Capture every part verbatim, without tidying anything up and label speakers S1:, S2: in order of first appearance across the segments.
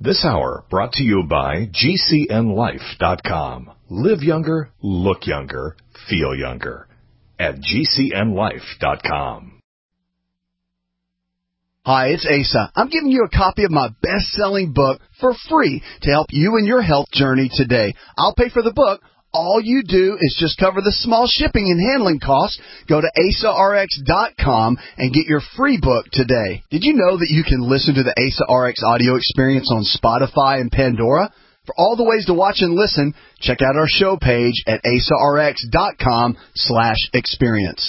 S1: This hour brought to you by G C N life dot com. Live younger, look younger, feel younger at G C N life dot com.
S2: Hi, it's Asa. I'm giving you a copy of my best-selling book for free to help you in your health journey today. I'll pay for the book. All you do is just cover the small shipping and handling costs. Go to asa r x dot com and get your free book today. Did you know that you can listen to the Asa R X audio experience on Spotify and Pandora? For all the ways to watch and listen, check out our show page at asa r x dot com slash experience.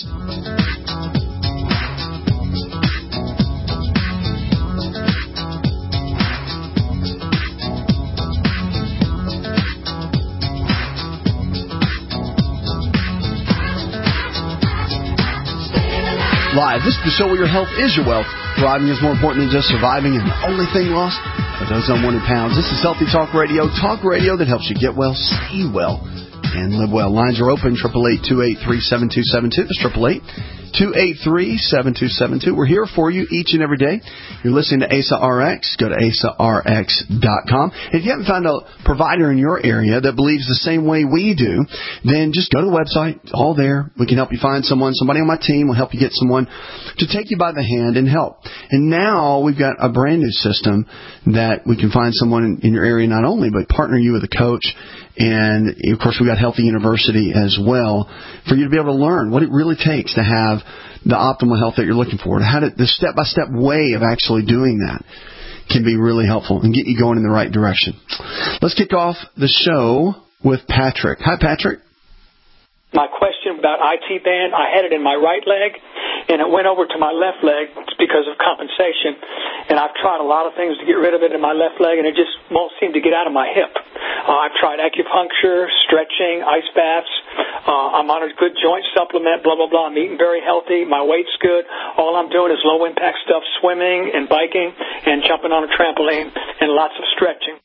S2: Live. This is the show where your health is your wealth. Thriving is more important than just surviving, and the only thing lost are those unwanted pounds. This is Healthy Talk Radio, talk radio that helps you get well, stay well, and live well. Lines are open, eight eight eight, two eight three, seven two seven two. That's eight eight eight, two eight three, seven two seven two. We're here for you each and every day. You're listening to Asa R X. Go to asa r x dot com. If you haven't found a provider in your area that believes the same way we do, then just go to the website. It's all there. We can help you find someone. Somebody on my team will help you get someone to take you by the hand and help. And now we've got a brand new system that we can find someone in, in your area not only, but partner you with a coach. And, of course, we've got Healthy University as well for you to be able to learn what it really takes to have the optimal health that you're looking for. How to, the step-by-step way of actually doing that can be really helpful and get you going in the right direction. Let's kick off the show with Patrick. Hi, Patrick.
S3: My question about I T band, I had it in my right leg, and it went over to my left leg because of compensation. And I've tried a lot of things to get rid of it in my left leg, and it just won't seem to get out of my hip. Uh, I've tried acupuncture, stretching, ice baths. Uh, I'm on a good joint supplement, blah, blah, blah. I'm eating very healthy. My weight's good. All I'm doing is low-impact stuff, swimming and biking and jumping on a trampoline and lots of stretching.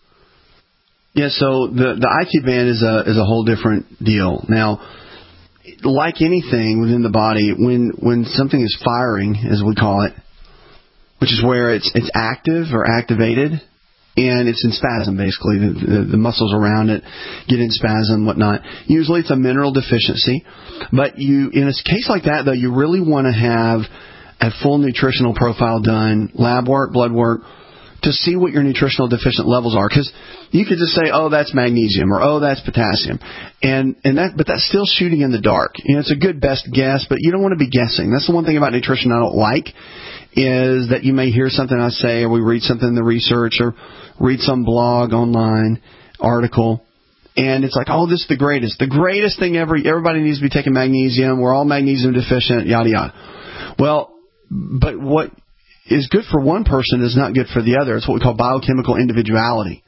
S2: Yeah, so the the I T band is a is a whole different deal. Now, like anything within the body, when when something is firing, as we call it, which is where it's it's active or activated, and it's in spasm, basically. The, the, the muscles around it get in spasm, whatnot. Usually it's a mineral deficiency. But you, in a case like that, though, you really want to have a full nutritional profile done, lab work, blood work, to see what your nutritional deficient levels are. Because you could just say, oh, that's magnesium, or oh, that's potassium. And and that, but that's still shooting in the dark. You know, it's a good best guess, but you don't want to be guessing. That's the one thing about nutrition I don't like, is that you may hear something I say, or we read something in the research, or read some blog online, article, and it's like, oh, this is the greatest. The greatest thing ever. Everybody needs to be taking magnesium. We're all magnesium deficient, yada, yada. Well, but what is good for one person is not good for the other. It's what we call biochemical individuality.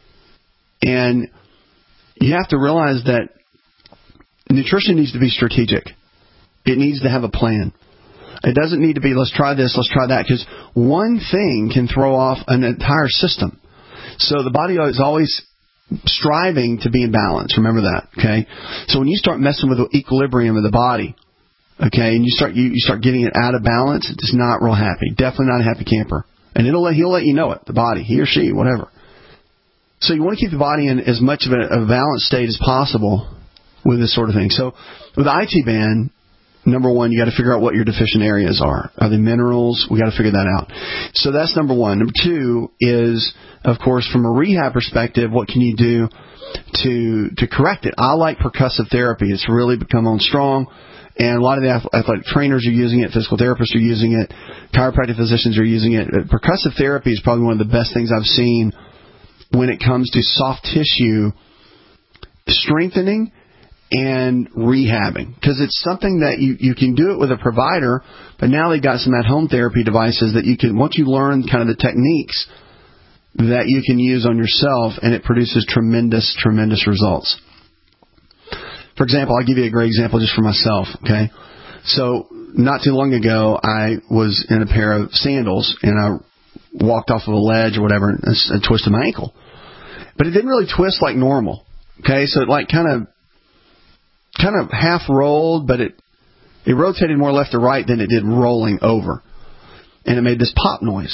S2: And you have to realize that nutrition needs to be strategic. It needs to have a plan. It doesn't need to be, let's try this, let's try that, because one thing can throw off an entire system. So the body is always striving to be in balance. Remember that, okay? So when you start messing with the equilibrium of the body, okay, and you start you, you start getting it out of balance, it's not real happy. Definitely not a happy camper. And it'll let, he'll let you know it, the body, he or she, whatever. So you want to keep the body in as much of a, a balanced state as possible with this sort of thing. So with the I T band, number one, you got to figure out what your deficient areas are. Are they minerals? We got to figure that out. So that's number one. Number two is, of course, from a rehab perspective, what can you do to to correct it? I like percussive therapy. It's really become on strong. And a lot of the athletic trainers are using it, physical therapists are using it, chiropractic physicians are using it. Percussive therapy is probably one of the best things I've seen when it comes to soft tissue strengthening and rehabbing. Because it's something that you, you can do it with a provider, but now they've got some at-home therapy devices that you can, once you learn kind of the techniques, that you can use on yourself, and it produces tremendous, tremendous results. For example, I'll give you a great example just for myself, okay? So not too long ago, I was in a pair of sandals, and I walked off of a ledge or whatever and, and twisted my ankle. But it didn't really twist like normal, okay? So it like kind of kind of half rolled, but it it rotated more left to right than it did rolling over. And it made this pop noise.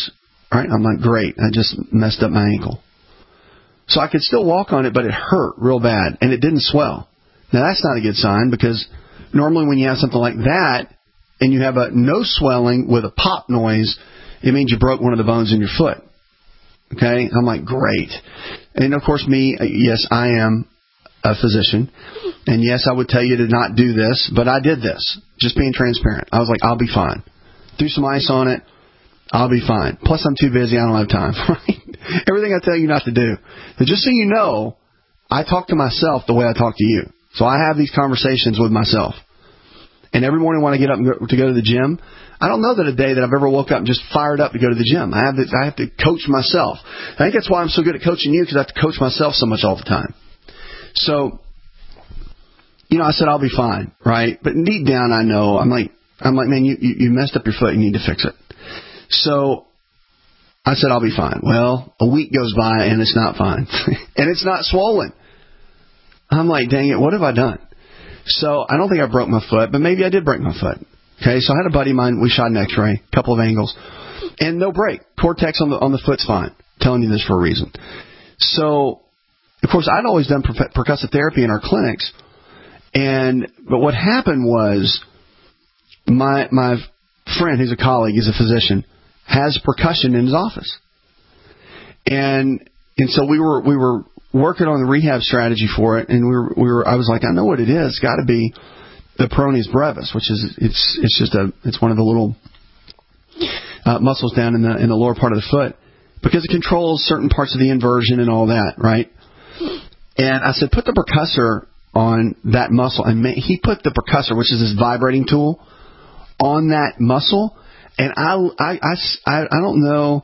S2: Right? I'm like, great. I just messed up my ankle. So I could still walk on it, but it hurt real bad, and it didn't swell. Now, that's not a good sign, because normally when you have something like that and you have a no swelling with a pop noise, it means you broke one of the bones in your foot. Okay? I'm like, great. And, of course, me, yes, I am a physician. And, yes, I would tell you to not do this, but I did this. Just being transparent. I was like, I'll be fine. Threw some ice on it. I'll be fine. Plus, I'm too busy. I don't have time. Right? Everything I tell you not to do. But just so you know, I talk to myself the way I talk to you. So I have these conversations with myself. And every morning when I get up and go, to go to the gym, I don't know that a day that I've ever woke up and just fired up to go to the gym. I have to, I have to coach myself. I think that's why I'm so good at coaching you, because I have to coach myself so much all the time. So, you know, I said I'll be fine, right? But deep down, I know I'm like, I'm like, man, you you messed up your foot. You need to fix it. So I said I'll be fine. Well, a week goes by and it's not fine, and it's not swollen. I'm like, dang it, what have I done? So I don't think I broke my foot, but maybe I did break my foot. Okay, so I had a buddy of mine. We shot an X-ray, a couple of angles, and no break. Cortex on the on the foot's fine. I'm telling you this for a reason. So, of course, I'd always done per- percussive therapy in our clinics, and but what happened was my my friend, who's a colleague, he's a physician, has percussion in his office, and and so we were we were. working on the rehab strategy for it, and we were, we were I was like, I know what it is. It's got to be the peroneus brevis, which is it's it's just a it's one of the little uh, muscles down in the in the lower part of the foot, because it controls certain parts of the inversion and all that, right? And I said, put the percussor on that muscle, and he put the percussor, which is this vibrating tool, on that muscle, and I I I, I don't know.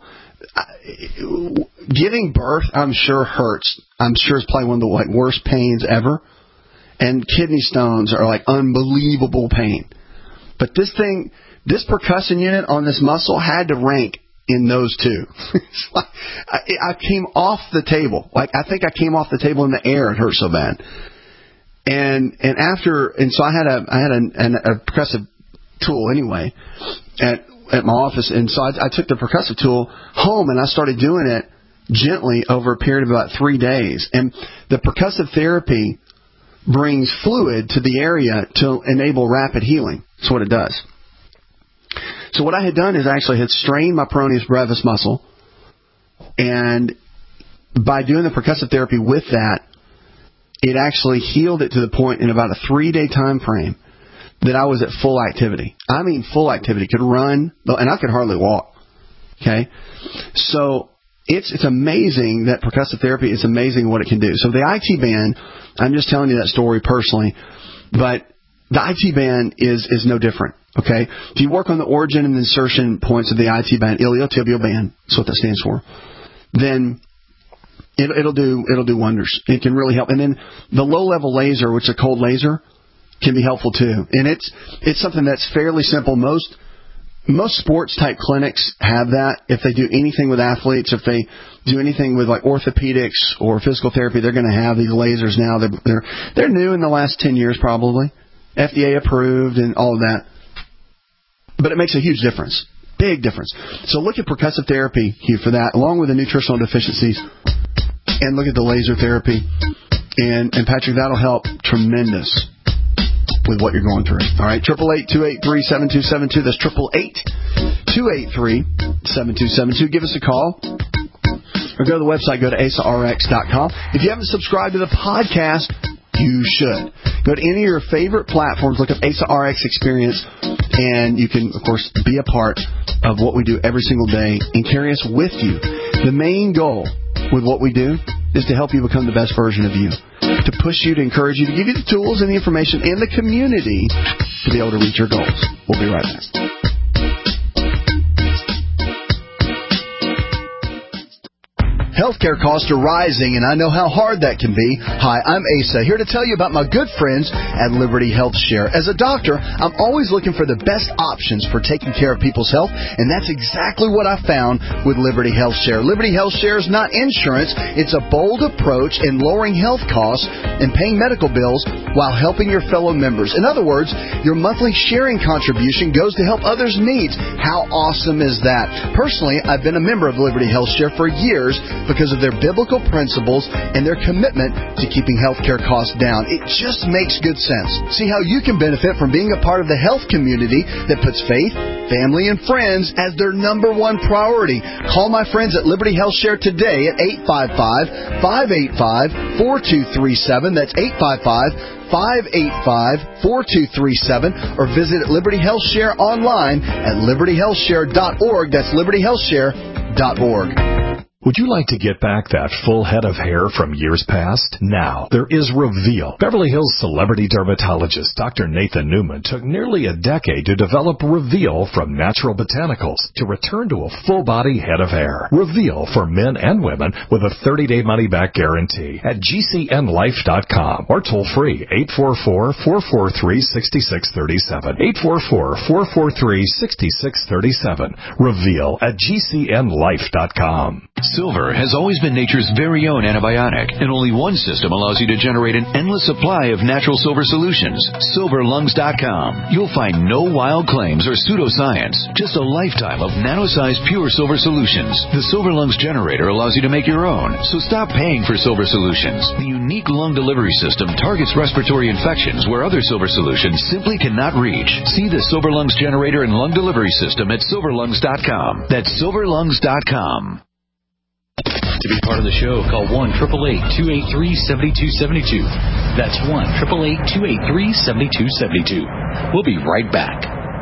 S2: Giving birth, I'm sure hurts. I'm sure it's probably one of the like worst pains ever. And kidney stones are like unbelievable pain. But this thing, this percussion unit on this muscle had to rank in those two. It's like, I, I came off the table. Like I think I came off the table in the air. It hurt so bad. And and after and so I had a I had a, an, a percussive tool anyway at. at my office, and so I, I took the percussive tool home and I started doing it gently over a period of about three days. And the percussive therapy brings fluid to the area to enable rapid healing. That's what it does. So what I had done is I actually had strained my peroneus brevis muscle, and by doing the percussive therapy with that, it actually healed it to the point in about a three-day time frame that I was at full activity. I mean full activity. Could run, and I could hardly walk. Okay? So it's it's amazing that percussive therapy is amazing what it can do. So the I T band, I'm just telling you that story personally, but the I T band is, is no different. Okay? If you work on the origin and insertion points of the I T band, iliotibial band, that's what that stands for, then it, it'll do it'll do wonders. It can really help. And then the low-level laser, which is a cold laser, can be helpful too. And it's it's something that's fairly simple. Most most sports type clinics have that. If they do anything with athletes, if they do anything with like orthopedics or physical therapy, they're going to have these lasers now. They're they're they're new in the last ten years probably. F D A approved and all of that. But it makes a huge difference. Big difference. So look at percussive therapy here for that, along with the nutritional deficiencies, and look at the laser therapy. And and Patrick, that'll help tremendous with what you're going through. All right, triple eight two eight three seven two seven two. That's triple eight two eight three seven two seven two. Give us a call or go to the website. Go to A S A R X dot com. If you haven't subscribed to the podcast, you should. Go to any of your favorite platforms. Look up A S A R X Experience, and you can, of course, be a part of what we do every single day and carry us with you. The main goal with what we do is to help you become the best version of you, to push you, to encourage you, to give you the tools and the information and the community to be able to reach your goals. We'll be right back. Healthcare costs are rising, and I know how hard that can be. Hi, I'm Asa, here to tell you about my good friends at Liberty Health Share. As a doctor, I'm always looking for the best options for taking care of people's health, and that's exactly what I found with Liberty Health Share. Liberty Health Share is not insurance. It's a bold approach in lowering health costs and paying medical bills while helping your fellow members. In other words, your monthly sharing contribution goes to help others' needs. How awesome is that? Personally, I've been a member of Liberty Health Share for years because of their biblical principles and their commitment to keeping healthcare costs down. It just makes good sense. See how you can benefit from being a part of the health community that puts faith, family, and friends as their number one priority. Call my friends at Liberty Health Share today at eight five five, five eight five, four two three seven. That's eight five five, five eight five, four two three seven, or visit Liberty Health Share online at liberty health share dot org. That's liberty health share dot org.
S1: Would you like to get back that full head of hair from years past? Now, there is Reveal. Beverly Hills celebrity dermatologist Doctor Nathan Newman took nearly a decade to develop Reveal from natural botanicals to return to a full-body head of hair. Reveal for men and women with a thirty-day money-back guarantee at G C N life dot com or toll-free eight four four, four four three, six six three seven. eight four four, four four three, six six three seven. Reveal at G C N life dot com.
S4: Silver has always been nature's very own antibiotic, and only one system allows you to generate an endless supply of natural silver solutions. silver lungs dot com. You'll find no wild claims or pseudoscience, just a lifetime of nano-sized pure silver solutions. The Silver Lungs generator allows you to make your own, so stop paying for silver solutions. The unique lung delivery system targets respiratory infections where other silver solutions simply cannot reach. See the Silver Lungs generator and lung delivery system at silver lungs dot com. That's silver lungs dot com.
S5: To be part of the show, call one eight eight eight, two eight three, seven two seven two. That's one eight eight eight, two eight three, seven two seven two. We'll be right back.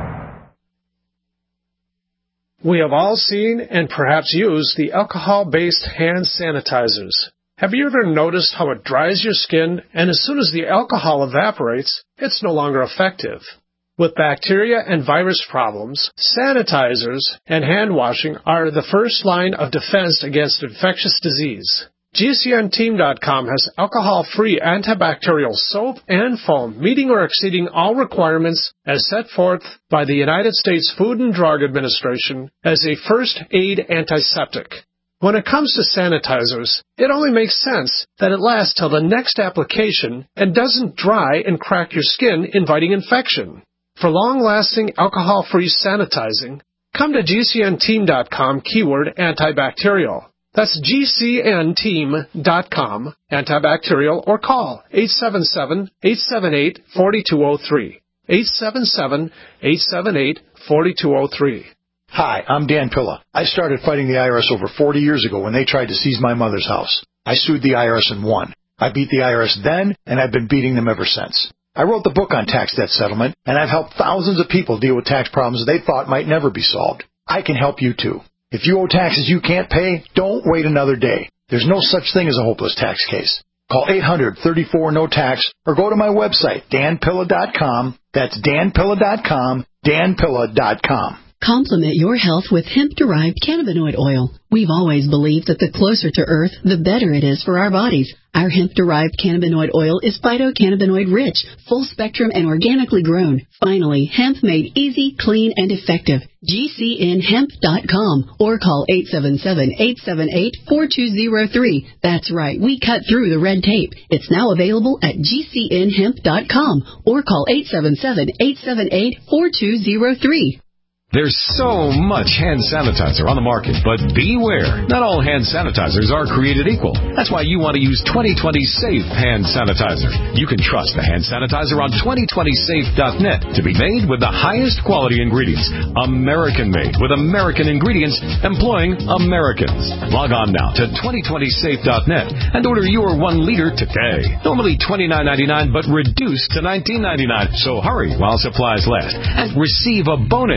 S6: We have all seen and perhaps used the alcohol-based hand sanitizers. Have you ever noticed how it dries your skin, and as soon as the alcohol evaporates, it's no longer effective? With bacteria and virus problems, sanitizers and hand washing are the first line of defense against infectious disease. G C N team dot com has alcohol-free antibacterial soap and foam meeting or exceeding all requirements as set forth by the United States Food and Drug Administration as a first aid antiseptic. When it comes to sanitizers, it only makes sense that it lasts till the next application and doesn't dry and crack your skin, inviting infection. For long-lasting alcohol-free sanitizing, come to G C N team dot com keyword antibacterial. That's G C N team dot com antibacterial, or call eight seven seven, eight seven eight, four two zero three. eight seven seven, eight seven eight, four two zero three.
S7: Hi, I'm Dan Pilla. I started fighting the I R S over forty years ago when they tried to seize my mother's house. I sued the I R S and won. I beat the I R S then, and I've been beating them ever since. I wrote the book on tax debt settlement, and I've helped thousands of people deal with tax problems they thought might never be solved. I can help you too. If you owe taxes you can't pay, don't wait another day. There's no such thing as a hopeless tax case. Call eight hundred, thirty-four, no tax or go to my website, dan pilla dot com. That's dan pilla dot com, dan pilla dot com.
S8: Complement your health with hemp-derived cannabinoid oil. We've always believed that the closer to Earth, the better it is for our bodies. Our hemp-derived cannabinoid oil is phytocannabinoid rich, full-spectrum, and organically grown. Finally, hemp made easy, clean, and effective. G C N hemp dot com or call eight seven seven, eight seven eight, four two zero three. That's right, we cut through the red tape. It's now available at G C N hemp dot com or call eight seven seven, eight seven eight, four two zero three.
S1: There's so much hand sanitizer on the market, but beware. Not all hand sanitizers are created equal. That's why you want to use twenty twenty Safe Hand Sanitizer. You can trust the hand sanitizer on twenty twenty safe dot net to be made with the highest quality ingredients. American-made with American ingredients employing Americans. Log on now to twenty twenty safe dot net and order your one liter today. Normally twenty-nine ninety-nine, but reduced to nineteen ninety-nine. So hurry while supplies last and receive a bonus.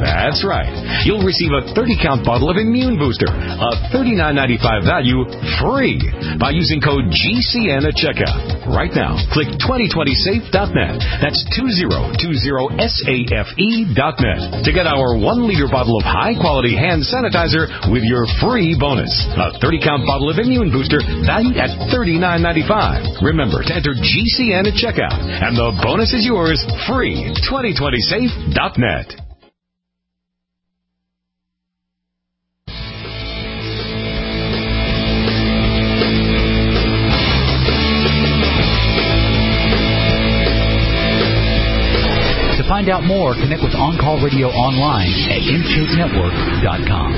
S9: That's right. You'll receive a thirty-count bottle of Immune Booster, a thirty-nine ninety-five value, free by using code G C N at checkout. Right now, click twenty twenty safe dot net. That's two zero two zero safe dot net to get our one-liter bottle of high-quality hand sanitizer with your free bonus. A thirty-count bottle of Immune Booster valued at thirty-nine ninety-five. Remember to enter G C N at checkout, and the bonus is yours free. twenty twenty safe dot net.
S5: To find out more, connect with On Call Radio online at intake network dot com.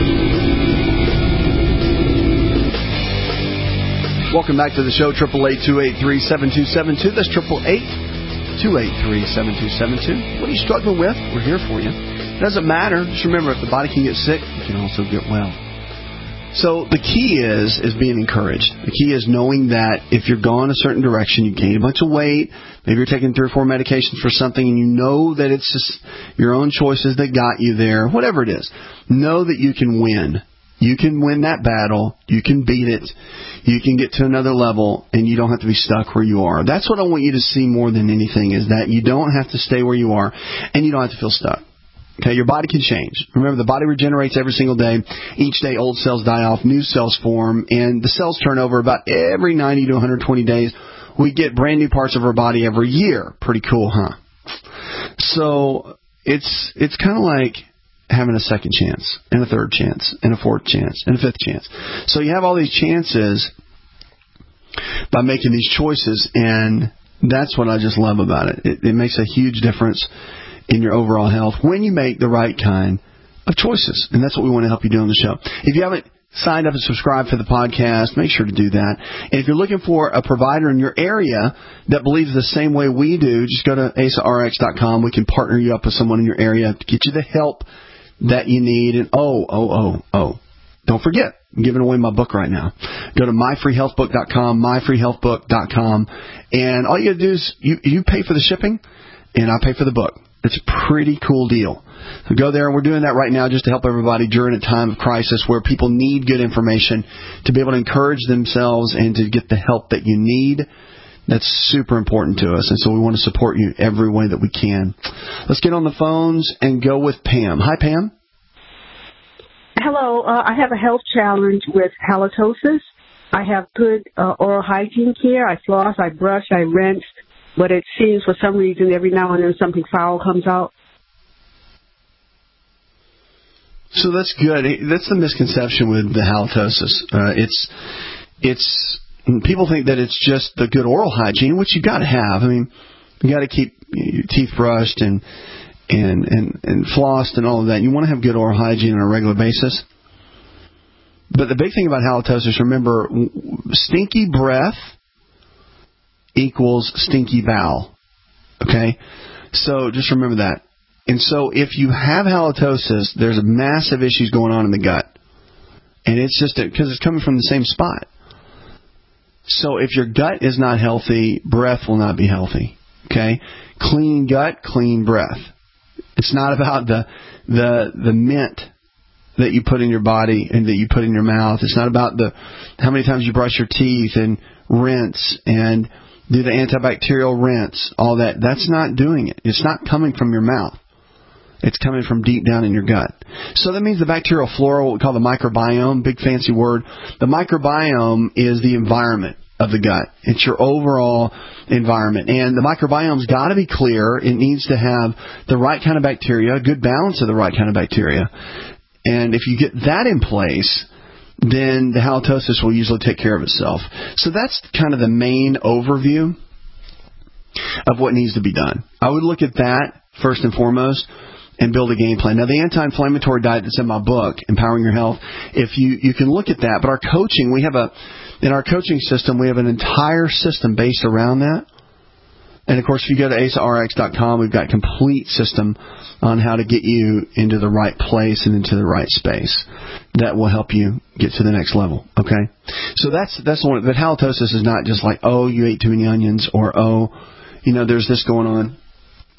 S2: Welcome back to the show, eight eight eight, two eight three, seven two seven two. That's eight eight eight, two eight three, seven two seven two. What are you struggling with? We're here for you. It doesn't matter. Just remember, if the body can get sick, it can also get well. So the key is is being encouraged. The key is knowing that if you're going a certain direction, you gain a bunch of weight, maybe you're taking three or four medications for something, and you know that it's just your own choices that got you there, whatever it is, know that you can win. You can win that battle. You can beat it. You can get to another level, and you don't have to be stuck where you are. That's what I want you to see more than anything, is that you don't have to stay where you are, and you don't have to feel stuck. Okay, your body can change. Remember, the body regenerates every single day. Each day, old cells die off, new cells form, and the cells turn over about every ninety to one hundred twenty days. We get brand new parts of our body every year. Pretty cool, huh? So it's it's kind of like having a second chance, and a third chance, and a fourth chance, and a fifth chance. So you have all these chances by making these choices, and that's what I just love about it. It, it makes a huge difference in your overall health when you make the right kind of choices. And that's what we want to help you do on the show. If you haven't signed up and subscribed for the podcast, make sure to do that. And if you're looking for a provider in your area that believes the same way we do, just go to A S A R X dot com. We can partner you up with someone in your area to get you the help that you need. And oh, oh, oh, oh, don't forget, I'm giving away my book right now. Go to my free health book dot com, my free health book dot com, and all you got to do is you, you pay for the shipping, and I pay for the book. It's a pretty cool deal. So go there, and we're doing that right now just to help everybody during a time of crisis where people need good information to be able to encourage themselves and to get the help that you need. That's super important to us, and so we want to support you every way that we can. Let's get on the phones and go with Pam. Hi, Pam.
S10: Hello. Uh, I have a health challenge with halitosis. I have good uh, oral hygiene care. I floss, I brush, I rinse, but it seems for some reason every now and then something foul comes out.
S2: So that's good. That's the misconception with the halitosis. Uh, it's it's people think that it's just the good oral hygiene, which you got to have. I mean, you got to keep your teeth brushed and and and and flossed and all of that. You want to have good oral hygiene on a regular basis. But the big thing about halitosis, remember, stinky breath equals stinky bowel. Okay? So just remember that. And so if you have halitosis, there's massive issues going on in the gut. And it's just because it's coming from the same spot. So if your gut is not healthy, breath will not be healthy. Okay? Clean gut, clean breath. It's not about the the the mint that you put in your body and that you put in your mouth. It's not about the how many times you brush your teeth and rinse and do the antibacterial rinse, all that. That's not doing it. It's not coming from your mouth. It's coming from deep down in your gut. So that means the bacterial flora, what we call the microbiome, big fancy word. The microbiome is the environment of the gut. It's your overall environment. And the microbiome's got to be clear. It needs to have the right kind of bacteria, a good balance of the right kind of bacteria. And if you get that in place, then the halitosis will usually take care of itself. So that's kind of the main overview of what needs to be done. I would look at that first and foremost and build a game plan. Now, the anti-inflammatory diet that's in my book, Empowering Your Health, if you, you can look at that. But our coaching, we have a, in our coaching system, we have an entire system based around that. And, of course, if you go to A S A R X dot com, we've got a complete system on how to get you into the right place and into the right space that will help you get to the next level, okay? So that's that's the one. But halitosis is not just like, oh, you ate too many onions, or, oh, you know, there's this going on.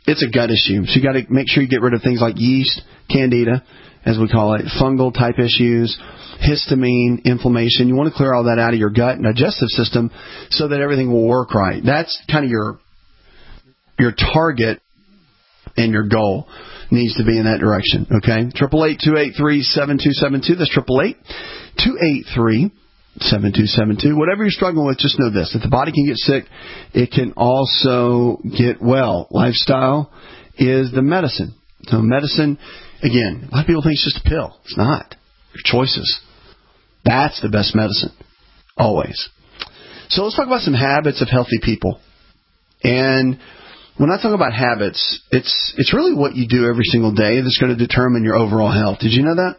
S2: it's a gut issue. So you got to make sure you get rid of things like yeast, candida, as we call it, fungal type issues, histamine, inflammation. You want to clear all that out of your gut and digestive system so that everything will work right. That's kind of your your target, and your goal needs to be in that direction. Okay, triple eight two eight three seven two seven two. That's triple eight two eight three seven two seven two. Whatever you're struggling with, just know this: if the body can get sick, it can also get well. Lifestyle is the medicine. So medicine, again, a lot of people think it's just a pill. It's not. Your choices. That's the best medicine. Always. So let's talk about some habits of healthy people. And when I talk about habits, it's it's really what you do every single day that's going to determine your overall health. Did you know that?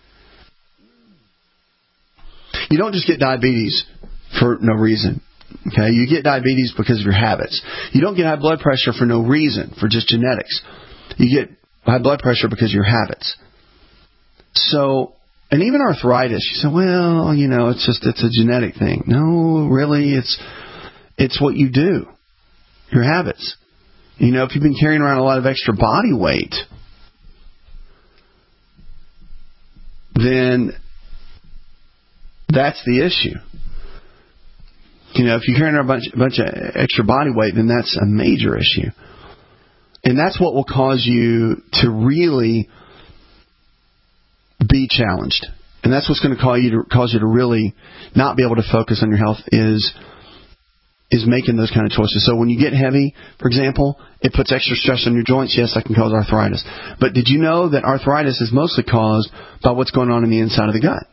S2: You don't just get diabetes for no reason. Okay, you get diabetes because of your habits. You don't get high blood pressure for no reason, for just genetics. You get high blood pressure because of your habits. So, and even arthritis, you say, well, you know, it's just, it's a genetic thing. No, really, it's, it's what you do. Your habits. You know, if you've been carrying around a lot of extra body weight, then that's the issue. You know, if you're carrying around a bunch, a bunch of extra body weight, then that's a major issue. And that's what will cause you to really be challenged. And that's what's going to cause you to cause you to really not be able to focus on your health is is making those kind of choices. So when you get heavy, for example, it puts extra stress on your joints. Yes, that can cause arthritis. But did you know that arthritis is mostly caused by what's going on in the inside of the gut?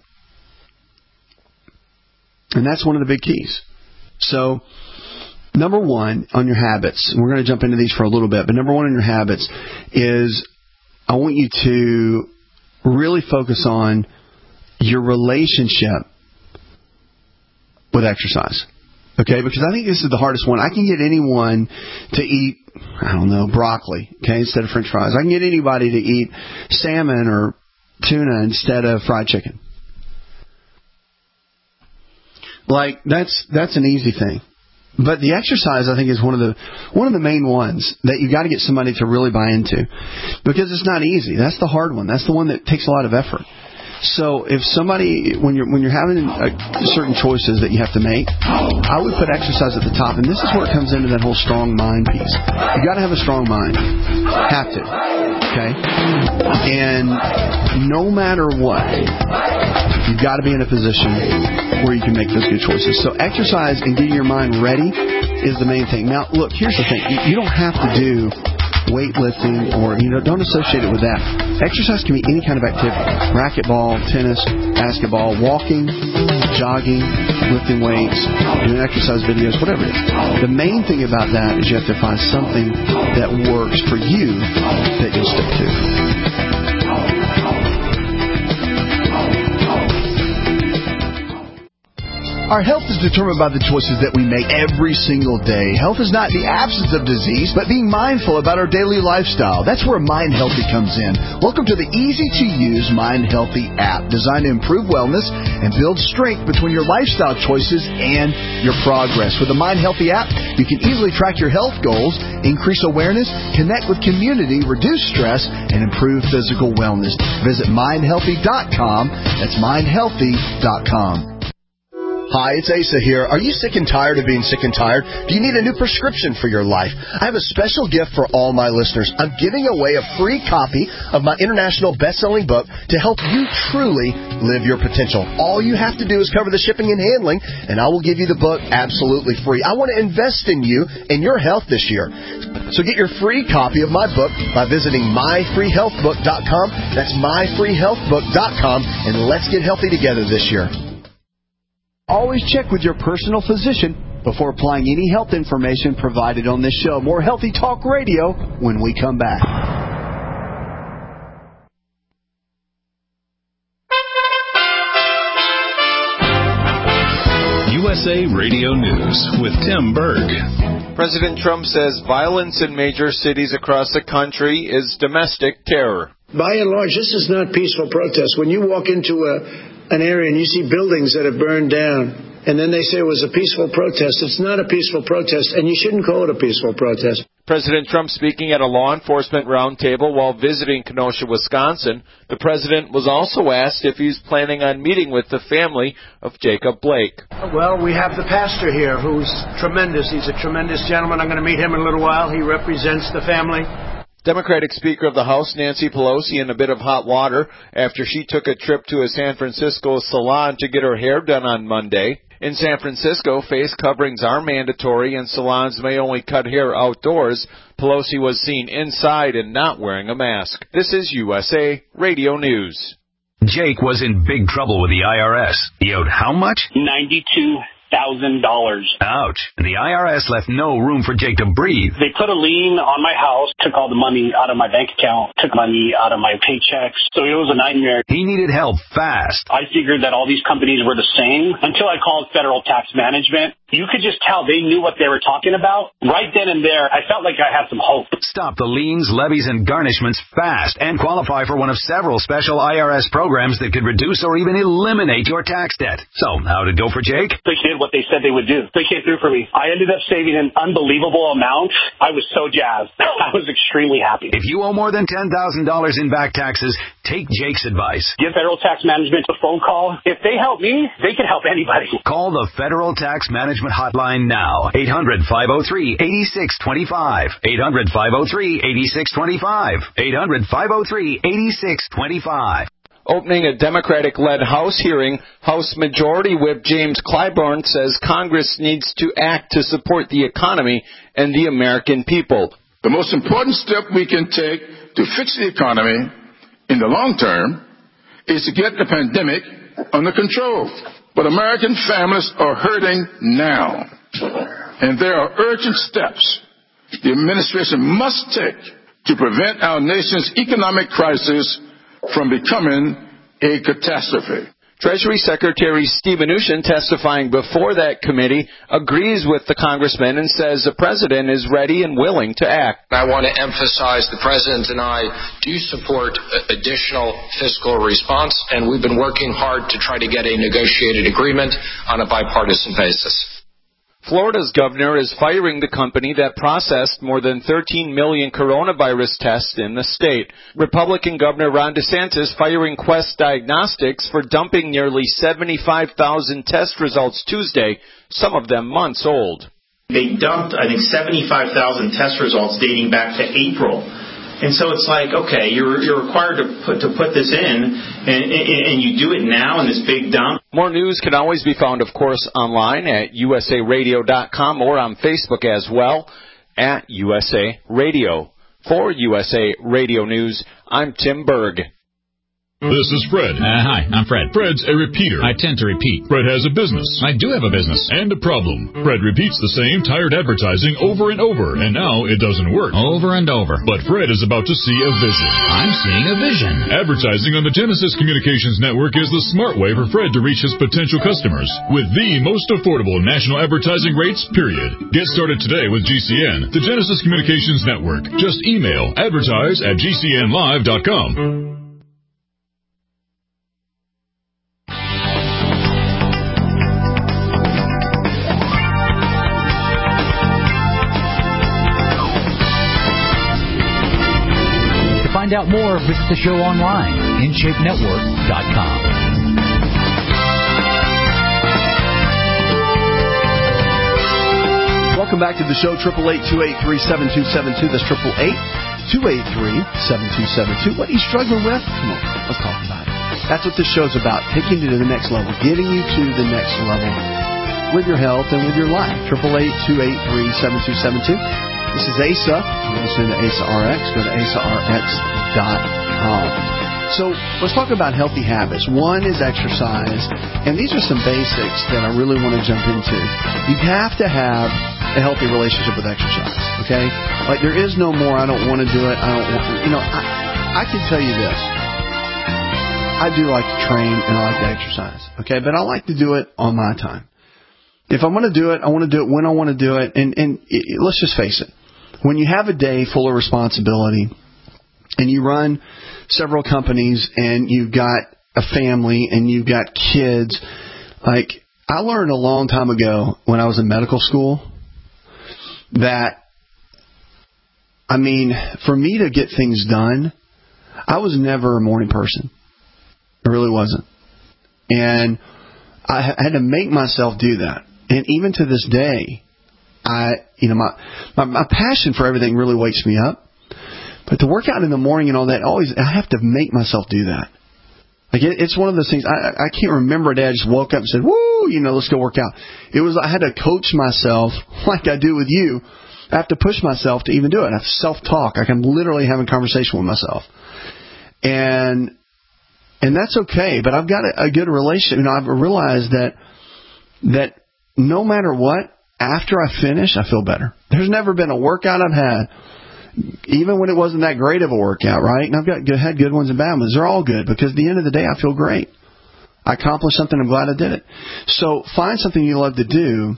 S2: And that's one of the big keys. So, number one on your habits, and we're going to jump into these for a little bit, but number one on your habits is I want you to really focus on your relationship with exercise. Okay, because I think this is the hardest one. I can get anyone to eat, I don't know, broccoli, okay, instead of French fries. I can get anybody to eat salmon or tuna instead of fried chicken. Like, that's that's an easy thing. But the exercise, I think, is one of the one of the main ones that you got to get somebody to really buy into. Because it's not easy. That's the hard one. That's the one that takes a lot of effort. So if somebody, when you're when you're having uh, certain choices that you have to make, I would put exercise at the top. And this is where it comes into that whole strong mind piece. You got to have a strong mind. Have to. Okay? And no matter what, you've got to be in a position where you can make those good choices. So exercise and getting your mind ready is the main thing. Now, look, here's the thing. You don't have to do weightlifting or, you know, don't associate it with that. Exercise can be any kind of activity. Racquetball, tennis, basketball, walking, jogging, lifting weights, doing exercise videos, whatever it is. The main thing about that is you have to find something that works for you that you'll stick to. Our health is determined by the choices that we make every single day. Health is not the absence of disease, but being mindful about our daily lifestyle. That's where Mind Healthy comes in. Welcome to the easy-to-use Mind Healthy app, designed to improve wellness and build strength between your lifestyle choices and your progress. With the Mind Healthy app, you can easily track your health goals, increase awareness, connect with community, reduce stress, and improve physical wellness. Visit mind healthy dot com. That's mind healthy dot com. Hi, it's Asa here. Are you sick and tired of being sick and tired? Do you need a new prescription for your life? I have a special gift for all my listeners. I'm giving away a free copy of my international best-selling book to help you truly live your potential. All you have to do is cover the shipping and handling, and I will give you the book absolutely free. I want to invest in you and your health this year. So get your free copy of my book by visiting my free health book dot com. That's my free health book dot com, and let's get healthy together this year. Always check with your personal physician before applying any health information provided on this show. More Healthy Talk Radio when we come back.
S1: U S A Radio News with Tim Berg.
S11: President Trump says violence in major cities across the country is domestic terror.
S12: By and large, this is not peaceful protest. When you walk into a an area and you see buildings that have burned down, and then they say it was a peaceful protest. It's not a peaceful protest, and you shouldn't call it a peaceful protest.
S11: President Trump speaking at a law enforcement roundtable while visiting Kenosha, Wisconsin. The president was also asked if he's planning on meeting with the family of Jacob Blake.
S12: Well, we have the pastor here who's tremendous. He's a tremendous gentleman. I'm going to meet him in a little while. He represents the family.
S11: Democratic Speaker of the House Nancy Pelosi in a bit of hot water after she took a trip to a San Francisco salon to get her hair done on Monday. In San Francisco, face coverings are mandatory and salons may only cut hair outdoors. Pelosi was seen inside and not wearing a mask. This is U S A Radio News.
S13: Jake was in big trouble with the I R S. He owed how much?
S14: ninety-two thousand dollars.
S13: Ouch. And the I R S left no room for Jake to breathe.
S14: They put a lien on my house, took all the money out of my bank account, took money out of my paychecks. So it was a nightmare.
S13: He needed help fast.
S14: I figured that all these companies were the same until I called Federal Tax Management. You could just tell they knew what they were talking about. Right then and there, I felt like I had some hope.
S13: Stop the liens, levies, and garnishments fast and qualify for one of several special I R S programs that could reduce or even eliminate your tax debt. So, how'd it go for Jake?
S14: They did what they said they would do. They came through for me. I ended up saving an unbelievable amount. I was so jazzed. I was extremely happy.
S13: If you owe more than ten thousand dollars in back taxes, take Jake's advice.
S14: Give Federal Tax Management a phone call. If they help me, they can help anybody.
S13: Call the Federal Tax Management hotline now. eight hundred, five oh three, eight six two five. eight hundred, five oh three, eight six two five. eight hundred, five oh three, eight six two five.
S11: Opening a Democratic-led House hearing, House Majority Whip James Clyburn says Congress needs to act to support the economy and the American people.
S15: The most important step we can take to fix the economy in the long term is to get the pandemic under control. But American families are hurting now, and there are urgent steps the administration must take to prevent our nation's economic crisis from becoming a catastrophe.
S11: Treasury Secretary Steve Mnuchin, testifying before that committee, agrees with the congressman and says the president is ready and willing to act.
S16: I want to emphasize the president and I do support additional fiscal response, and we've been working hard to try to get a negotiated agreement on a bipartisan basis.
S11: Florida's governor is firing the company that processed more than thirteen million coronavirus tests in the state. Republican Governor Ron DeSantis firing Quest Diagnostics for dumping nearly seventy-five thousand test results Tuesday, some of them months old.
S17: They dumped, I think, seventy-five thousand test results dating back to April. And so it's like, okay, you're you're required to put to put this in, and, and, and you do it now in this big dump.
S11: More news can always be found, of course, online at U S A radio dot com or on Facebook as well at U S A Radio. For U S A Radio News, I'm Tim Berg.
S18: This is Fred.
S19: Uh, hi, I'm Fred.
S18: Fred's a repeater.
S19: I tend to repeat.
S18: Fred has a business.
S19: I do have a business.
S18: And a problem. Fred repeats the same tired advertising over and over, and now it doesn't work.
S19: Over and over.
S18: But Fred is about to see a vision.
S19: I'm seeing a vision.
S18: Advertising on the Genesis Communications Network is the smart way for Fred to reach his potential customers with the most affordable national advertising rates, period. Get started today with G C N, the Genesis Communications Network. Just email advertise at G C N live dot com.
S5: To find out more, visit the show online, in shape network dot com.
S2: Welcome back to the show, triple eight, two eight three, seven two seven two. That's triple eight, two eight three, seven two seven two. What are you struggling with? Come on, let's talk about it. That's what this show's about, taking you to the next level, getting you to the next level with your health and with your life. triple eight, two eight three, seven two seven two. This is Asa. You're listening to Asa R X. Go to asa r x dot com. So let's talk about healthy habits. One is exercise, and these are some basics that I really want to jump into. You have to have a healthy relationship with exercise, okay? Like, there is no more, I don't want to do it, I don't want, you know, I, I can tell you this. I do like to train and I like to exercise, okay? But I like to do it on my time. If I'm going to do it, I want to do it when I want to do it, and, and it, let's just face it. When you have a day full of responsibility and you run several companies and you've got a family and you've got kids, like I learned a long time ago when I was in medical school that I mean, for me to get things done, I was never a morning person. I really wasn't. And I had to make myself do that. And even to this day, I, you know, my, my, my passion for everything really wakes me up. But to work out in the morning and all that, always, I have to make myself do that. Like, it, it's one of those things, I, I can't remember a day I just woke up and said, woo, you know, let's go work out. It was, I had to coach myself like I do with you. I have to push myself to even do it. I have self-talk. Like, I'm literally having a conversation with myself. And, and that's okay. But I've got a, a good relationship. You know, I've realized that, that no matter what, after I finish, I feel better. There's never been a workout I've had, even when it wasn't that great of a workout, right? And I've got good, had good ones and bad ones. They're all good because at the end of the day, I feel great. I accomplished something. I'm glad I did it. So find something you love to do,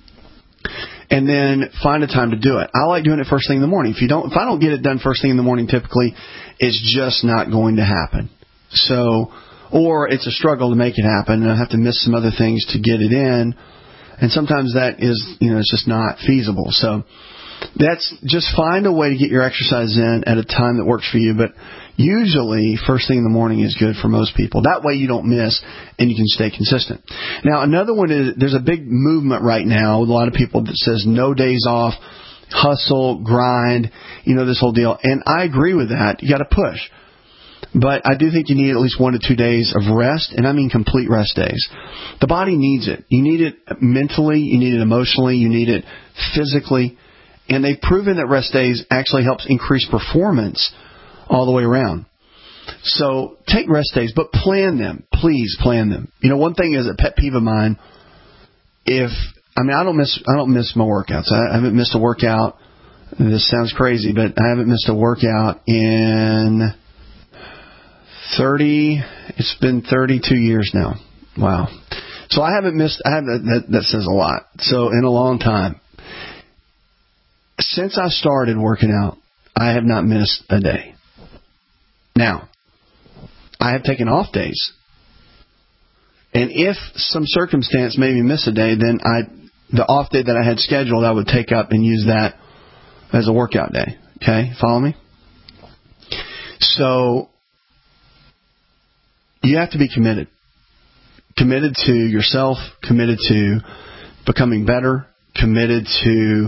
S2: and then find a time to do it. I like doing it first thing in the morning. If you don't, if I don't get it done first thing in the morning, typically, it's just not going to happen. So, or it's a struggle to make it happen, and I have to miss some other things to get it in. And sometimes that is, you know, it's just not feasible. So that's just find a way to get your exercise in at a time that works for you. But usually first thing in the morning is good for most people. That way you don't miss and you can stay consistent. Now, another one is there's a big movement right now with a lot of people that says no days off, hustle, grind, you know, this whole deal. And I agree with that. You got to push. But I do think you need at least one to two days of rest, and I mean complete rest days. The body needs it. You need it mentally, you need it emotionally, you need it physically. And they've proven that rest days actually helps increase performance all the way around. So take rest days, but plan them. Please plan them. You know, one thing is a pet peeve of mine. If I mean, I don't miss I don't miss my workouts. I haven't missed a workout. This sounds crazy, but I haven't missed a workout in thirty. It's been thirty-two years now. Wow. So I haven't missed. I haven't. That, that says a lot. So in a long time, since I started working out, I have not missed a day. Now, I have taken off days, and if some circumstance made me miss a day, then I, the off day that I had scheduled, I would take up and use that as a workout day. Okay, follow me? So you have to be committed. Committed to yourself, committed to becoming better, committed to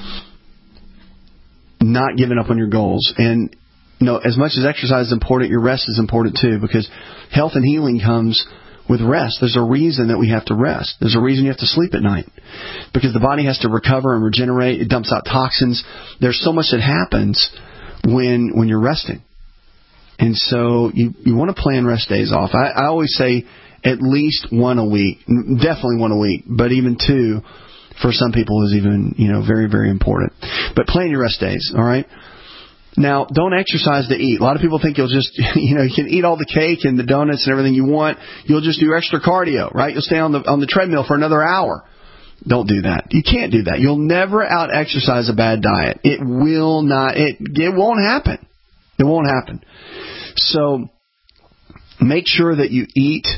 S2: not giving up on your goals. And, you know, as much as exercise is important, your rest is important too, because health and healing comes with rest. There's a reason that we have to rest. There's a reason you have to sleep at night, because the body has to recover and regenerate. It dumps out toxins. There's so much that happens when when you're resting. And so you, you want to plan rest days off. I, I always say at least one a week, definitely one a week, but even two for some people is even, you know, very, very important. But plan your rest days, all right? Now, don't exercise to eat. A lot of people think you'll just, you know, you can eat all the cake and the donuts and everything you want. You'll just do extra cardio, right? You'll stay on the on the treadmill for another hour. Don't do that. You can't do that. You'll never out-exercise a bad diet. It will not. It it won't happen. It won't happen. So make sure that you eat,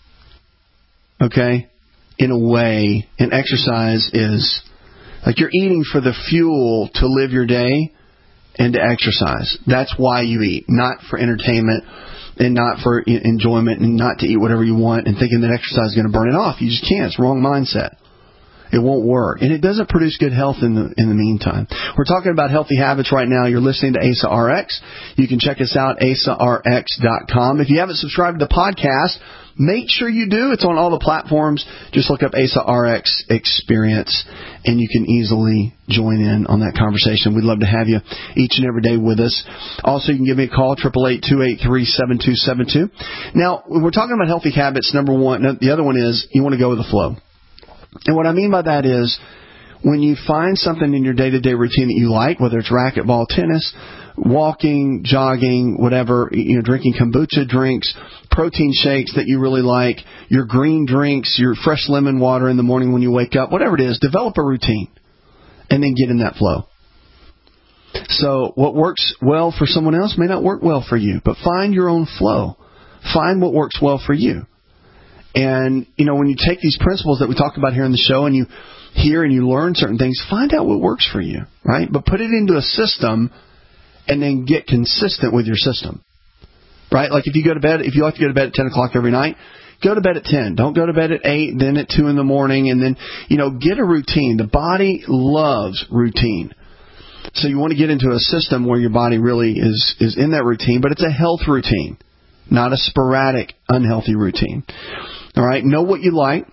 S2: okay, in a way, and exercise is like you're eating for the fuel to live your day and to exercise. That's why you eat, not for entertainment and not for enjoyment and not to eat whatever you want and thinking that exercise is going to burn it off. You just can't. It's the wrong mindset. It won't work. And it doesn't produce good health in the in the meantime. We're talking about healthy habits right now. You're listening to A S A R X. You can check us out, A S A R X dot com. If you haven't subscribed to the podcast, make sure you do. It's on all the platforms. Just look up A S A R X Experience, and you can easily join in on that conversation. We'd love to have you each and every day with us. Also, you can give me a call, eight eight eight, two eight three, seven two seven two. Now, when we're talking about healthy habits, number one, the other one is you want to go with the flow. And what I mean by that is when you find something in your day-to-day routine that you like, whether it's racquetball, tennis, walking, jogging, whatever, you know, drinking kombucha drinks, protein shakes that you really like, your green drinks, your fresh lemon water in the morning when you wake up, whatever it is, develop a routine and then get in that flow. So what works well for someone else may not work well for you, but find your own flow. Find what works well for you. And, you know, when you take these principles that we talk about here in the show and you hear and you learn certain things, find out what works for you, right? But put it into a system and then get consistent with your system. Right? Like if you go to bed, if you like to go to bed at ten o'clock every night, go to bed at ten. Don't go to bed at eight, then at two in the morning, and then, you know, get a routine. The body loves routine. So you want to get into a system where your body really is, is in that routine, but it's a health routine, not a sporadic, unhealthy routine. All right? Know what you like.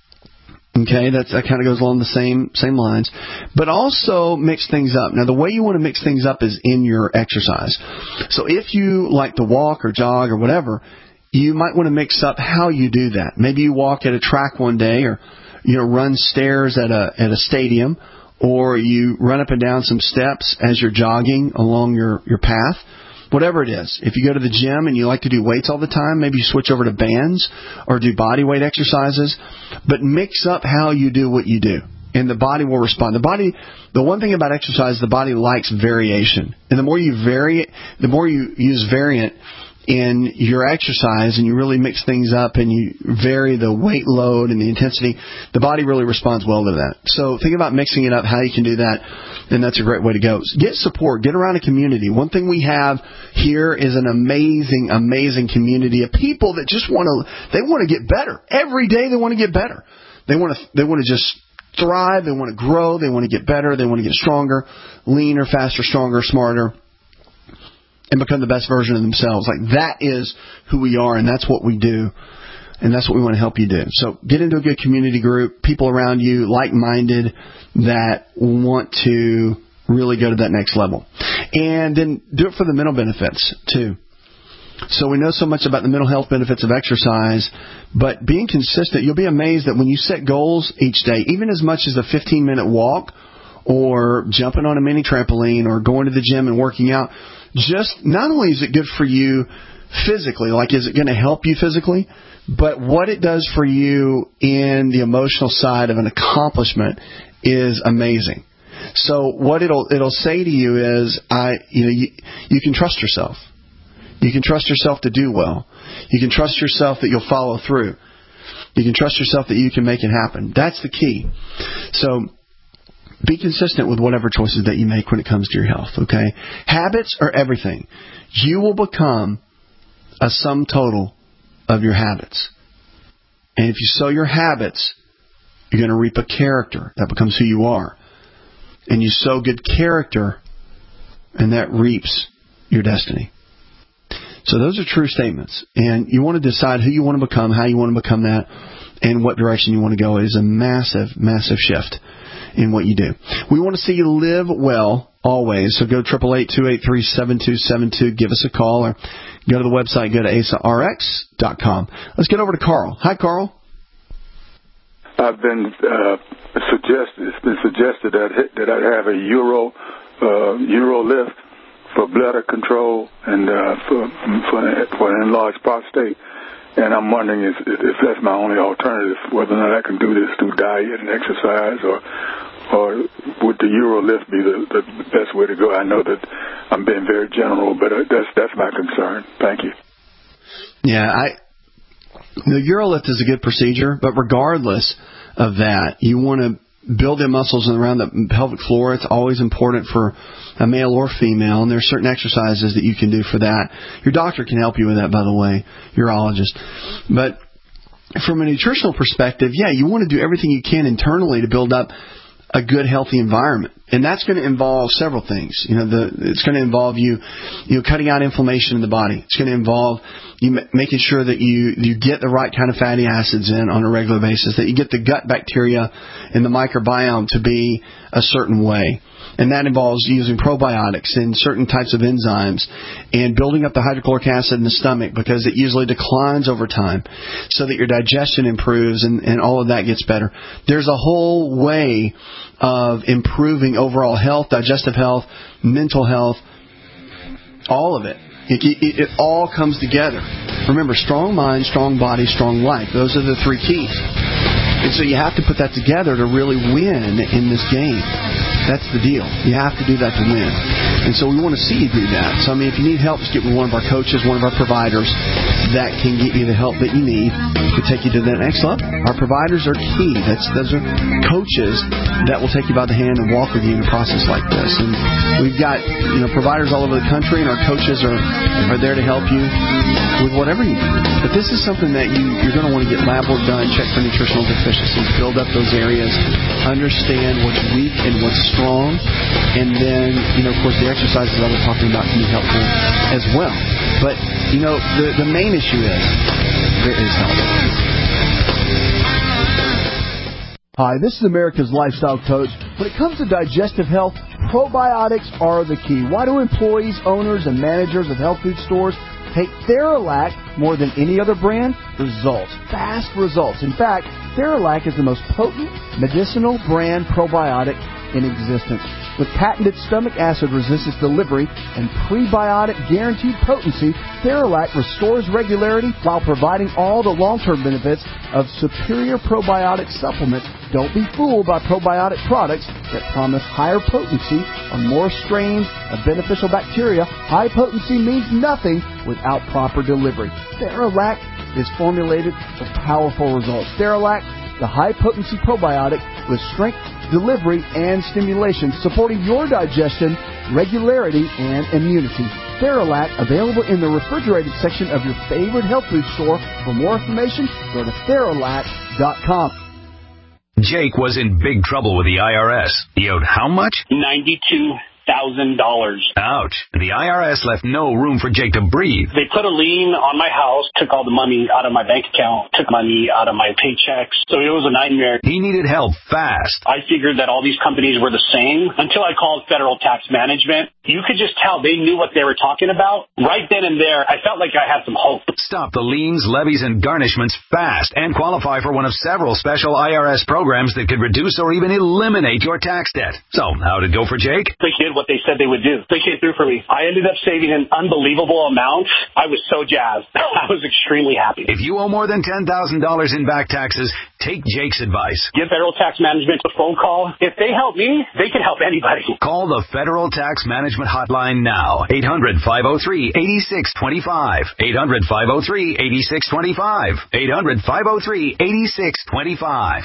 S2: Okay, that's, that kind of goes along the same same lines. But also mix things up. Now, the way you want to mix things up is in your exercise. So if you like to walk or jog or whatever, you might want to mix up how you do that. Maybe you walk at a track one day, or you know, run stairs at a at a stadium, or you run up and down some steps as you're jogging along your, your path. Whatever it is. If you go to the gym and you like to do weights all the time, maybe you switch over to bands or do body weight exercises. But mix up how you do what you do, and the body will respond. The body, the one thing about exercise, the body likes variation. And the more you vary it, the more you use variant in your exercise, and you really mix things up and you vary the weight load and the intensity, the body really responds well to that. So think about mixing it up, how you can do that, and that's a great way to go. Get support. Get around a community. One thing we have here is an amazing, amazing community of people that just want to, they want to get better. Every day they want to get better. They want to, they want to just thrive. They want to grow. They want to get better. They want to get stronger, leaner, faster, stronger, smarter, and become the best version of themselves. Like, that is who we are, and that's what we do, and that's what we want to help you do. So get into a good community group, people around you, like-minded, that want to really go to that next level. And then do it for the mental benefits, too. So we know so much about the mental health benefits of exercise, but being consistent, you'll be amazed that when you set goals each day, even as much as a fifteen-minute walk or jumping on a mini trampoline or going to the gym and working out, just not only is it good for you physically, like is it going to help you physically, but what it does for you in the emotional side of an accomplishment is amazing. So what it'll it'll say to you is, I you know you, you can trust yourself. You can trust yourself to do well. You can trust yourself that you'll follow through. You can trust yourself that you can make it happen. That's the key. So be consistent with whatever choices that you make when it comes to your health, okay? Habits are everything. You will become a sum total of your habits. And if you sow your habits, you're going to reap a character. That becomes who you are. And you sow good character, and that reaps your destiny. So those are true statements. And you want to decide who you want to become, how you want to become that, and what direction you want to go. It is a massive, massive shift in what you do. We want to see you live well always. So go triple eight, two eight three, seven two seven two. Give us a call, or go to the website, go to asa r x dot com. Let's get over to Carl. Hi, Carl.
S20: I've been uh, suggested. It's been suggested that that I have a Euro uh, Euro lift for bladder control and uh, for for, for an enlarged prostate. And I'm wondering if, if that's my only alternative, whether or not I can do this through diet and exercise, or or would the UroLift be the, the best way to go? I know that I'm being very general, but that's that's my concern. Thank you.
S2: Yeah, I the UroLift is a good procedure, but regardless of that, you want to build the muscles around the pelvic floor. It's always important for a male or female, and there are certain exercises that you can do for that. Your doctor can help you with that, by the way, urologist. But from a nutritional perspective, yeah, you want to do everything you can internally to build up a good, healthy environment. And that's going to involve several things. You know, the, it's going to involve you, you know, cutting out inflammation in the body. It's going to involve you making sure that you, you get the right kind of fatty acids in on a regular basis, that you get the gut bacteria and the microbiome to be a certain way. And that involves using probiotics and certain types of enzymes and building up the hydrochloric acid in the stomach, because it usually declines over time, so that your digestion improves and, and all of that gets better. There's a whole way of improving overall health, digestive health, mental health, all of it. It, it, it all comes together. Remember, strong mind, strong body, strong life. Those are the three keys. And so you have to put that together to really win in this game. That's the deal. You have to do that to win. And so we want to see you do that. So, I mean, if you need help, just get with one of our coaches, one of our providers that can get you the help that you need to take you to that next level. Our providers are key. That's Those are coaches that will take you by the hand and walk with you in a process like this. And we've got, you know, providers all over the country, and our coaches are, are there to help you with whatever you need. But this is something that you, you're going to want to get lab work done, check for nutritional deficiencies, build up those areas, understand what's weak and what's strong, and then, you know, of course, the exercises I was talking about can be helpful as well. But, you know, the, the main issue is there is help.
S21: Hi, this is America's Lifestyle Coach. When it comes to digestive health, probiotics are the key. Why do employees, owners, and managers of health food stores take Theralac more than any other brand? Results. Fast results. In fact, Theralac is the most potent medicinal brand probiotic in existence. With patented stomach acid resistance delivery and prebiotic guaranteed potency, Theralac restores regularity while providing all the long-term benefits of superior probiotic supplements. Don't be fooled by probiotic products that promise higher potency on more strains of beneficial bacteria. High potency means nothing without proper delivery. Theralac is formulated for powerful results. Theralac, the high-potency probiotic with strength, delivery, and stimulation, supporting your digestion, regularity, and immunity. Theralac, available in the refrigerated section of your favorite health food store. For more information, go to Theralac dot com.
S13: Jake was in big trouble with the I R S. He owed how much?
S14: ninety-two thousand dollars.
S13: Ouch. The I R S left no room for Jake to breathe.
S14: They put a lien on my house, took all the money out of my bank account, took money out of my paychecks. So it was a nightmare.
S13: He needed help fast.
S14: I figured that all these companies were the same until I called Federal Tax Management. You could just tell they knew what they were talking about. Right then and there, I felt like I had some hope.
S13: Stop the liens, levies, and garnishments fast and qualify for one of several special I R S programs that could reduce or even eliminate your tax debt. So, how'd it go for Jake?
S14: They did what they said they would do. They came through for me. I ended up saving an unbelievable amount. I was so jazzed. I was extremely happy.
S13: If you owe more than ten thousand dollars in back taxes, take Jake's advice.
S14: Give Federal Tax Management a phone call. If they help me, they can help anybody.
S13: Call the Federal Tax Management Hotline now. eight hundred, five oh three, eight six two five. eight hundred, five oh three, eight six two five. eight hundred, five oh three, eight six two five.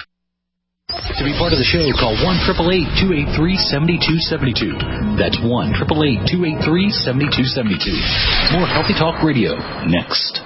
S5: To be part of the show, call one eight eight eight, two eight three, seven two seven two. That's one eight eight eight, two eight three, seven two seven two. More Healthy Talk Radio next.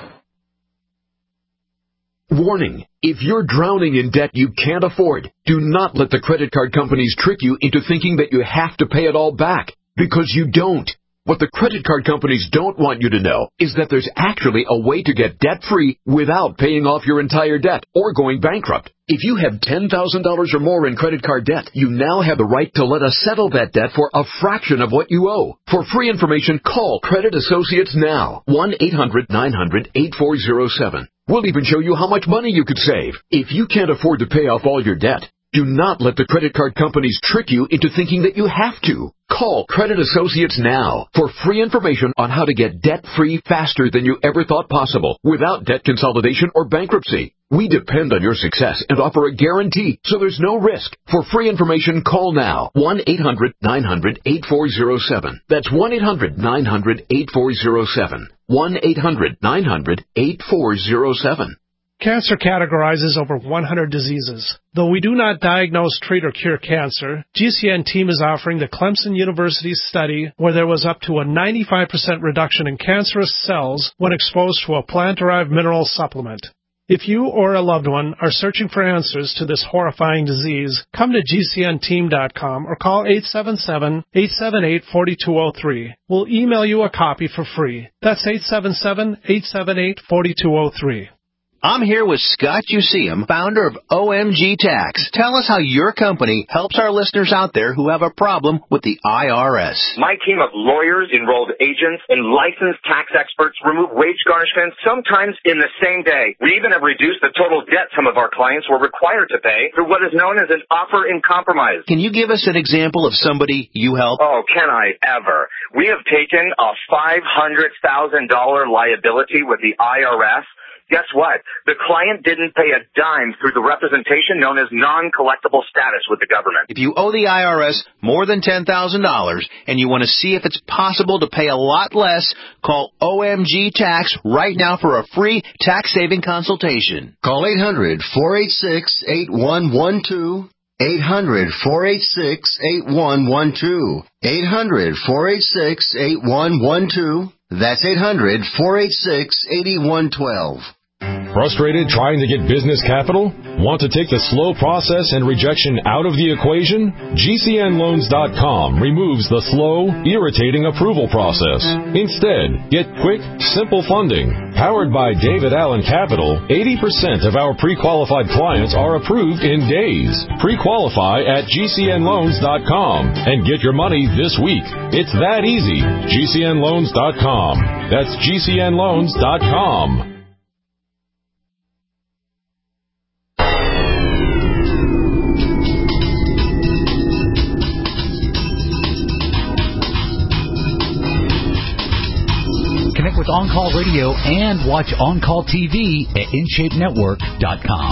S9: Warning. If you're drowning in debt you can't afford, do not let the credit card companies trick you into thinking that you have to pay it all back, because you don't. What the credit card companies don't want you to know is that there's actually a way to get debt-free without paying off your entire debt or going bankrupt. If you have ten thousand dollars or more in credit card debt, you now have the right to let us settle that debt for a fraction of what you owe. For free information, call Credit Associates now. one eight hundred, nine hundred, eight four zero seven. We'll even show you how much money you could save. If you can't afford to pay off all your debt, do not let the credit card companies trick you into thinking that you have to. Call Credit Associates now for free information on how to get debt-free faster than you ever thought possible without debt consolidation or bankruptcy. We depend on your success and offer a guarantee, so there's no risk. For free information, call now. one eight hundred, nine hundred, eight four zero seven. That's one eight hundred, nine hundred, eight four zero seven. one eight hundred, nine hundred, eight four zero seven.
S6: Cancer categorizes over one hundred diseases. Though we do not diagnose, treat, or cure cancer, G C N team is offering the Clemson University study where there was up to a ninety-five percent reduction in cancerous cells when exposed to a plant-derived mineral supplement. If you or a loved one are searching for answers to this horrifying disease, come to G C N team dot com or call eight seven seven, eight seven eight, four two zero three. We'll email you a copy for free. That's eight seven seven, eight seven eight, four two zero three.
S22: I'm here with Scott Useum, founder of O M G Tax. Tell us how your company helps our listeners out there who have a problem with the I R S.
S23: My team of lawyers, enrolled agents, and licensed tax experts remove wage garnishments sometimes in the same day. We even have reduced the total debt some of our clients were required to pay through what is known as an offer in compromise.
S22: Can you give us an example of somebody you help?
S23: Oh, can I ever? We have taken a five hundred thousand dollars liability with the I R S, Guess what? The client didn't pay a dime through the representation known as non-collectible status with the government.
S22: If you owe the I R S more than ten thousand dollars and you want to see if it's possible to pay a lot less, call O M G Tax right now for a free tax-saving consultation.
S3: Call eight hundred, four eight six, eight one one two. eight hundred, four eight six, eight one one two. eight hundred, four eight six, eight one one two. That's eight hundred, four eight six, eight one one two.
S4: Frustrated trying to get business capital? Want to take the slow process and rejection out of the equation? G C N loans dot com removes the slow, irritating approval process. Instead, get quick, simple funding. Powered by David Allen Capital, eighty percent of our pre-qualified clients are approved in days. Pre-qualify at G C N loans dot com and get your money this week. It's that easy. G C N loans dot com. That's G C N loans dot com.
S5: Connect with On Call Radio and watch On Call T V at in shape network dot com.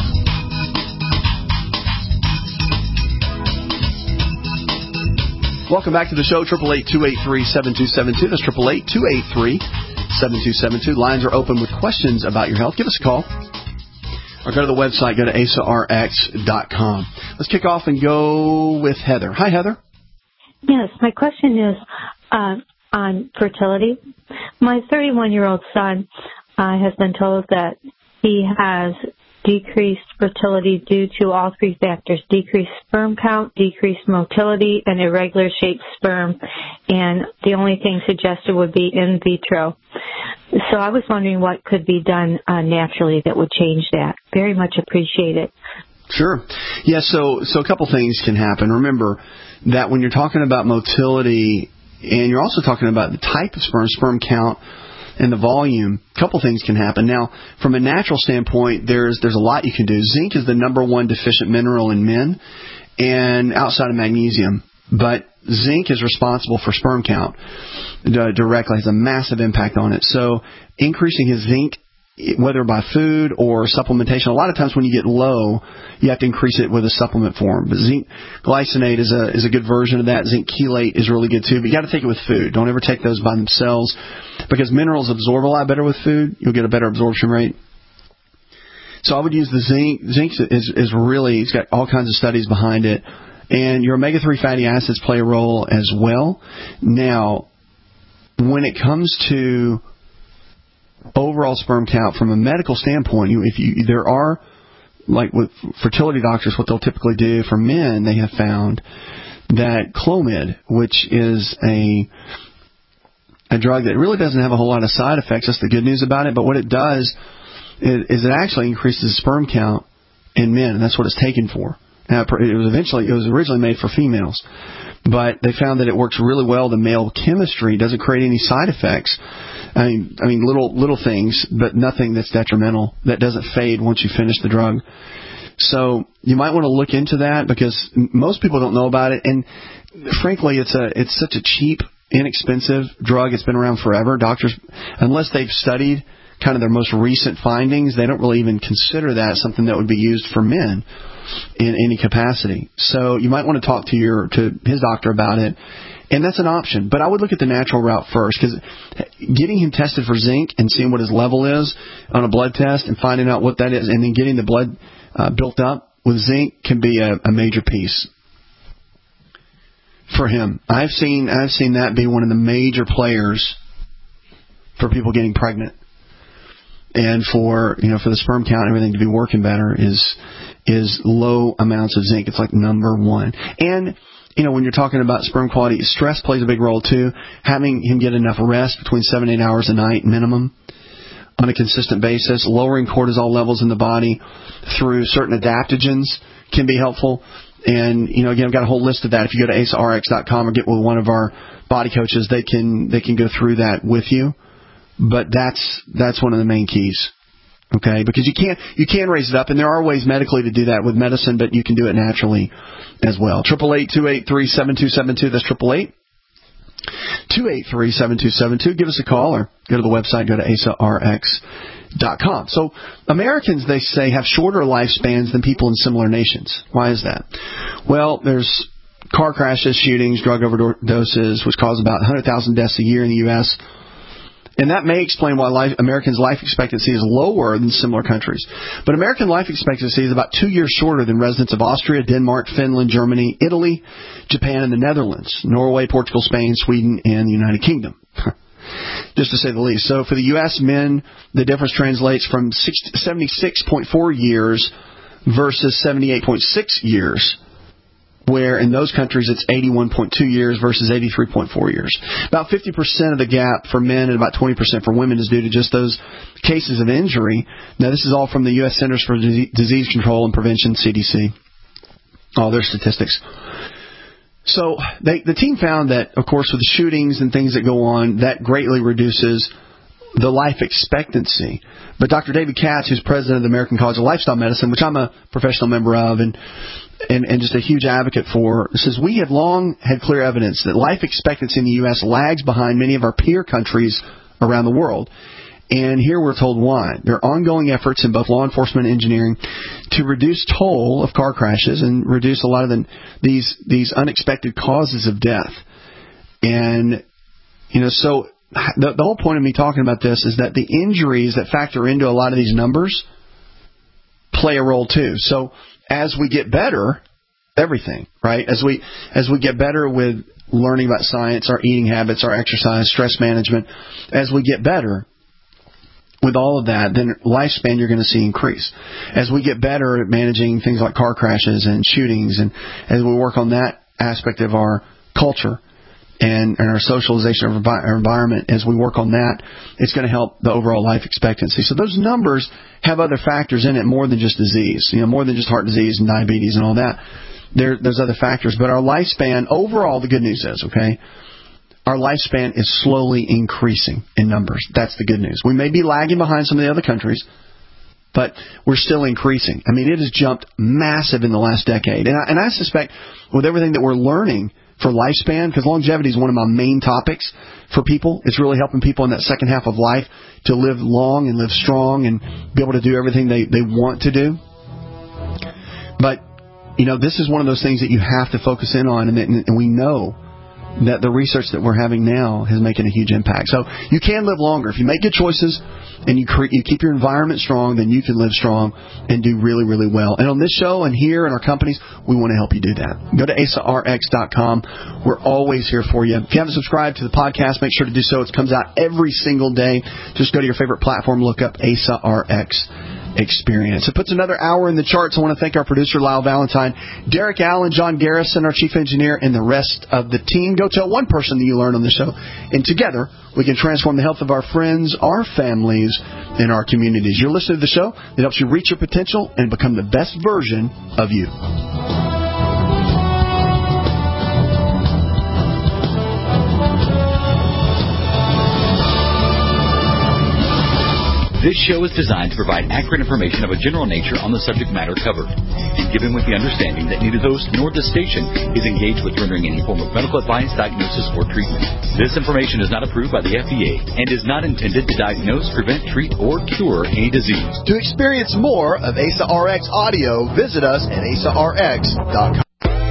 S2: Welcome back to the show, triple eight, two eight three, seven two seven two. That's triple eight, two eight three, seven two seven two. Lines are open with questions about your health. Give us a call. Or go to the website, go to A S A R X dot com. Let's kick off and go with Heather. Hi, Heather.
S7: Yes, my question is uh, on fertility. My thirty-one-year-old son uh, has been told that he has decreased fertility due to all three factors: decreased sperm count, decreased motility, and irregular shaped sperm. And the only thing suggested would be in vitro. So I was wondering what could be done uh, naturally that would change that. Very much appreciate it.
S2: Sure. Yeah, so so a couple things can happen. Remember that when you're talking about motility, and you're also talking about the type of sperm, sperm count, and the volume, a couple things can happen. Now, from a natural standpoint, there's there's a lot you can do. Zinc is the number one deficient mineral in men, and outside of magnesium. But zinc is responsible for sperm count uh, directly, has a massive impact on it. So increasing his zinc, whether by food or supplementation, a lot of times when you get low, you have to increase it with a supplement form. But zinc glycinate is a is a good version of that. Zinc chelate is really good too, but you got to take it with food. Don't ever take those by themselves, because minerals absorb a lot better with food. You'll get a better absorption rate. So I would use the zinc. Zinc is is really, it's got all kinds of studies behind it, and your omega three fatty acids play a role as well. Now, when it comes to overall sperm count from a medical standpoint, you, if you there are, like with fertility doctors, what they'll typically do for men, they have found that Clomid, which is a a drug that really doesn't have a whole lot of side effects. That's the good news about it. But what it does is, is it actually increases sperm count in men, and that's what it's taken for. Now, it was eventually it was originally made for females, but they found that it works really well. The male chemistry doesn't create any side effects. I mean, I mean, little little things, but nothing that's detrimental, that doesn't fade once you finish the drug. So you might want to look into that, because most people don't know about it, and frankly, it's a it's such a cheap, inexpensive drug. It's been around forever. Doctors, unless they've studied kind of their most recent findings, they don't really even consider that something that would be used for men in any capacity. So you might want to talk to your to his doctor about it. And that's an option. But I would look at the natural route first, because getting him tested for zinc and seeing what his level is on a blood test and finding out what that is, and then getting the blood uh, built up with zinc can be a, a major piece for him. I've seen I've seen that be one of the major players for people getting pregnant, and for you know for the sperm count and everything to be working better is is low amounts of zinc. It's like number one. And you know, when you're talking about sperm quality, stress plays a big role too. Having him get enough rest, between seven and eight hours a night minimum, on a consistent basis. Lowering cortisol levels in the body through certain adaptogens can be helpful. And, you know, again, I've got a whole list of that. If you go to A S A R X dot com or get with one of our body coaches, they can they can go through that with you. But that's that's one of the main keys. Okay, because you can't you can raise it up, and there are ways medically to do that with medicine, but you can do it naturally as well. Triple eight two eight three seven two seven two. That's triple eight two eight three seven two seven two. Give us a call or go to the website. Go to A S A R X dot com. So Americans, they say, have shorter lifespans than people in similar nations. Why is that? Well, there's car crashes, shootings, drug overdoses, which cause about one hundred thousand deaths a year in the U S, and that may explain why life, Americans' life expectancy is lower than similar countries. But American life expectancy is about two years shorter than residents of Austria, Denmark, Finland, Germany, Italy, Japan, and the Netherlands, Norway, Portugal, Spain, Sweden, and the United Kingdom. Just to say the least. So for the U S men, the difference translates from seventy-six point four years versus seventy-eight point six years, where in those countries it's eighty-one point two years versus eighty-three point four years. About fifty percent of the gap for men and about twenty percent for women is due to just those cases of injury. Now, this is all from the U S Centers for Disease Control and Prevention, C D C, all their statistics. So they, the team found that, of course, with the shootings and things that go on, that greatly reduces the life expectancy. But Doctor David Katz, who's president of the American College of Lifestyle Medicine, which I'm a professional member of and And, and just a huge advocate for, says we have long had clear evidence that life expectancy in the U S lags behind many of our peer countries around the world. And here we're told why. There are ongoing efforts in both law enforcement and engineering to reduce toll of car crashes and reduce a lot of the, these these unexpected causes of death. And, you know, so the, the whole point of me talking about this is that the injuries that factor into a lot of these numbers play a role too. So as we get better, everything, right? As we as we get better with learning about science, our eating habits, our exercise, stress management, as we get better with all of that, then lifespan you're going to see increase. As we get better at managing things like car crashes and shootings, and as we work on that aspect of our culture and, and our socialization of our environment, as we work on that, it's going to help the overall life expectancy. So those numbers have other factors in it more than just disease, you know, more than just heart disease and diabetes and all that. There, there's other factors. But our lifespan, overall, the good news is, okay, our lifespan is slowly increasing in numbers. That's the good news. We may be lagging behind some of the other countries, but we're still increasing. I mean, it has jumped massive in the last decade. And I, and I suspect with everything that we're learning for lifespan, because longevity is one of my main topics for people. It's really helping people in that second half of life to live long and live strong and be able to do everything they, they want to do. But, you know, this is one of those things that you have to focus in on, and, and we know that the research that we're having now is making a huge impact. So you can live longer. If you make good choices and you, cre- you keep your environment strong, then you can live strong and do really, really well. And on this show and here in our companies, we want to help you do that. Go to A S A R X dot com. We're always here for you. If you haven't subscribed to the podcast, make sure to do so. It comes out every single day. Just go to your favorite platform, look up A S A R X Experience. It puts another hour in the charts. I want to thank our producer, Lyle Valentine, Derek Allen, John Garrison, our chief engineer, and the rest of the team. Go tell one person that you learned on the show, and together we can transform the health of our friends, our families, and our communities. You're listening to the show that helps you reach your potential and become the best version of you.
S5: This show is designed to provide accurate information of a general nature on the subject matter covered, and given with the understanding that neither the host nor the station is engaged with rendering any form of medical advice, diagnosis, or treatment. This information is not approved by the F D A and is not intended to diagnose, prevent, treat, or cure any disease.
S21: To experience more of A S A R X audio, visit us at A S A R X dot com.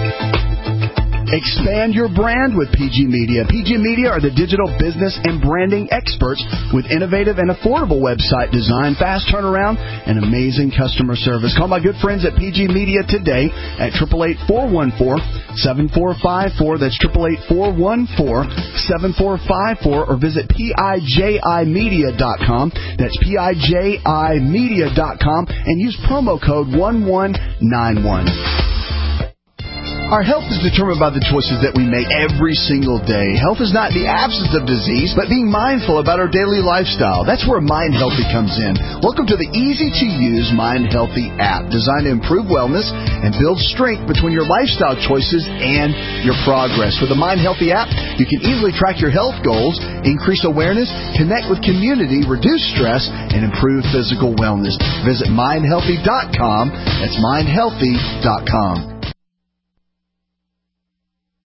S21: Expand your brand with P G Media. P G Media are the digital business and branding experts with innovative and affordable website design, fast turnaround, and amazing customer service. Call my good friends at P G Media today at eight eight eight, four one four, seven four five four. That's eight eight eight, four one four, seven four five four. Or visit P I J I media dot com. That's P I J I media dot com and use promo code one one nine one. Our health is determined by the choices that we make every single day. Health is not the absence of disease, but being mindful about our daily lifestyle. That's where Mind Healthy comes in. Welcome to the easy-to-use Mind Healthy app, designed to improve wellness and build strength between your lifestyle choices and your progress. With the Mind Healthy app, you can easily track your health goals, increase awareness, connect with community, reduce stress, and improve physical wellness. Visit mind healthy dot com. That's mind healthy dot com.